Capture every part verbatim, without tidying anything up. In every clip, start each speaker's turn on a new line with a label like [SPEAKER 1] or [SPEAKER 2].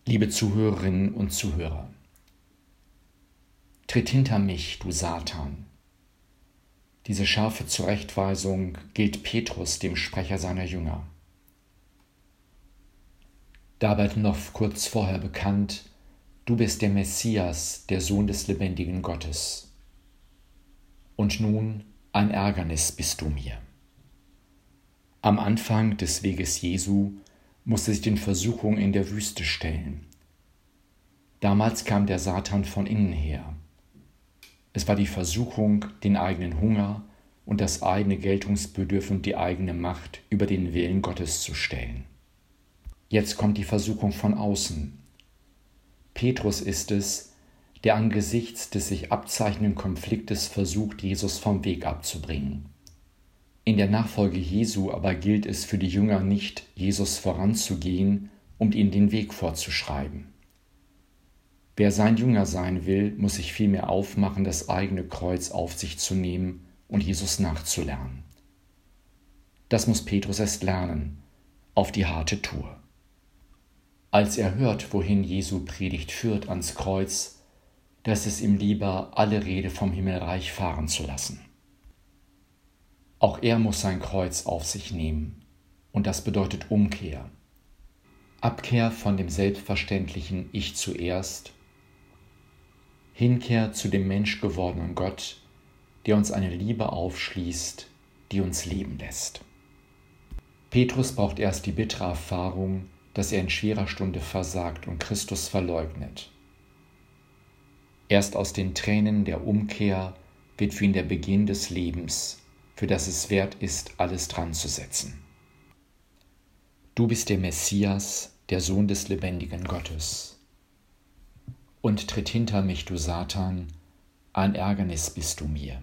[SPEAKER 1] Liebe Zuhörerinnen und Zuhörer, tritt hinter mich, du Satan. Diese scharfe Zurechtweisung gilt Petrus, dem Sprecher seiner Jünger. Dabei noch kurz vorher bekannt, du bist der Messias, der Sohn des lebendigen Gottes. Und nun ein Ärgernis bist du mir. Am Anfang des Weges Jesu musste sich den Versuchungen in der Wüste stellen. Damals kam der Satan von innen her. Es war die Versuchung, den eigenen Hunger und das eigene Geltungsbedürfnis und die eigene Macht über den Willen Gottes zu stellen. Jetzt kommt die Versuchung von außen. Petrus ist es, der angesichts des sich abzeichnenden Konfliktes versucht, Jesus vom Weg abzubringen. In der Nachfolge Jesu aber gilt es für die Jünger nicht, Jesus voranzugehen und ihnen den Weg vorzuschreiben. Wer sein Jünger sein will, muss sich vielmehr aufmachen, das eigene Kreuz auf sich zu nehmen und Jesus nachzulernen. Das muss Petrus erst lernen, auf die harte Tour. Als er hört, wohin Jesu Predigt führt, ans Kreuz, da ist es ihm lieber, alle Rede vom Himmelreich fahren zu lassen. Auch er muss sein Kreuz auf sich nehmen, und das bedeutet Umkehr. Abkehr von dem selbstverständlichen Ich zuerst, Hinkehr zu dem menschgewordenen Gott, der uns eine Liebe aufschließt, die uns leben lässt. Petrus braucht erst die bittere Erfahrung, dass er in schwerer Stunde versagt und Christus verleugnet. Erst aus den Tränen der Umkehr wird für ihn der Beginn des Lebens, für das es wert ist, alles dran zu setzen. Du bist der Messias, der Sohn des lebendigen Gottes. Und tritt hinter mich, du Satan, ein Ärgernis bist du mir.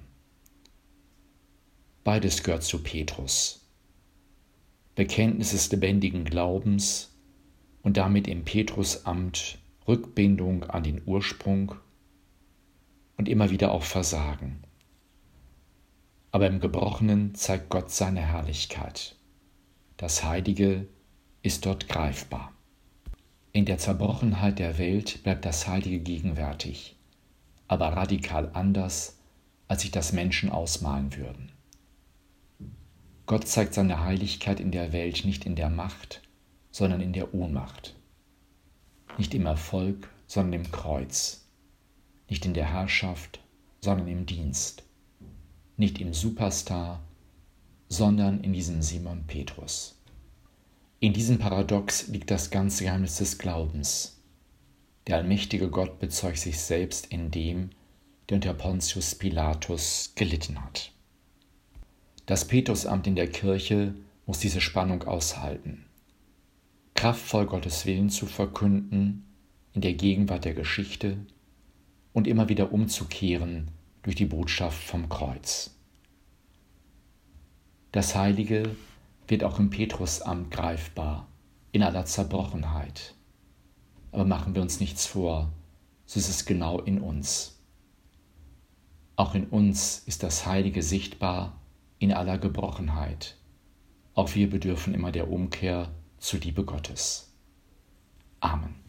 [SPEAKER 1] Beides gehört zu Petrus. Bekenntnis des lebendigen Glaubens und damit im Petrusamt Rückbindung an den Ursprung und immer wieder auch Versagen. Aber im Gebrochenen zeigt Gott seine Herrlichkeit. Das Heilige ist dort greifbar. In der Zerbrochenheit der Welt bleibt das Heilige gegenwärtig, aber radikal anders, als sich das Menschen ausmalen würden. Gott zeigt seine Heiligkeit in der Welt nicht in der Macht, sondern in der Ohnmacht. Nicht im Erfolg, sondern im Kreuz. Nicht in der Herrschaft, sondern im Dienst. Nicht im Superstar, sondern in diesem Simon Petrus. In diesem Paradox liegt das ganze Geheimnis des Glaubens. Der allmächtige Gott bezeugt sich selbst in dem, der unter Pontius Pilatus gelitten hat. Das Petrusamt in der Kirche muss diese Spannung aushalten. Kraftvoll Gottes Willen zu verkünden, in der Gegenwart der Geschichte und immer wieder umzukehren durch die Botschaft vom Kreuz. Das Heilige wird auch im Petrusamt greifbar, in aller Zerbrochenheit. Aber machen wir uns nichts vor, so ist es genau in uns. Auch in uns ist das Heilige sichtbar in aller Gebrochenheit. Auch wir bedürfen immer der Umkehr zur Liebe Gottes. Amen.